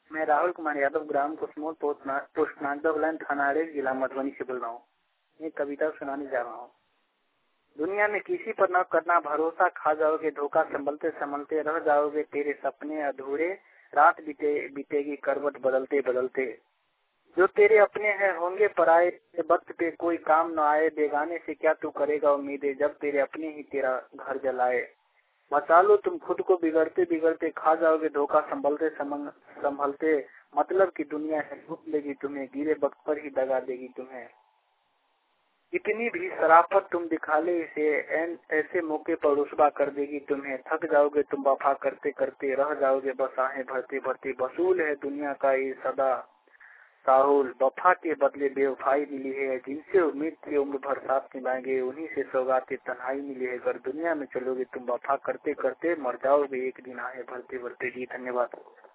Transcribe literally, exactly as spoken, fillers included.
मैं राहुल कुमार यादव, ग्राम कुसमोर, पोस्ट नागदौलान, थाना अरेर, जिला मधुबनी से बोल रहा हूँ। ये कविता सुनाने जा रहा हूँ। दुनिया में किसी पर न करना भरोसा, खा जाओगे धोखा, संभलते संभलते रह जाओगे तेरे सपने अधूरे, रात बीते बीतेगी करवट बदलते बदलते। जो तेरे अपने हैं होंगे पराए, वक्त पे कोई काम न आए, बेगाने से क्या तू करेगा उम्मीदें, जब तेरे अपने ही तेरा घर जलाए। बचा लो तुम खुद को बिगड़ते बिगड़ते, खा जाओगे धोखा, संभलते संभलते, मतलब की दुनिया है लूट लेगी तुम्हें, गिरे वक्त पर ही दगा देगी तुम्हें। इतनी भी शराफत तुम दिखा ले इसे, ऐसे मौके पर रुस्वा कर देगी तुम्हें। थक जाओगे तुम वफा करते करते, रह जाओगे बस आहें भरते भरते। वसूल है दुनिया का ये सदा साहुल, वफा के बदले बेवफाई मिली है, जिनसे उम्मीद थी उम्र भर साथ निभाएंगे, उन्हीं से सौगातें तन्हाई मिली है। अगर दुनिया में चलोगे तुम वफा करते करते, मर जाओगे एक दिन आहें भरते भरते। जी धन्यवाद।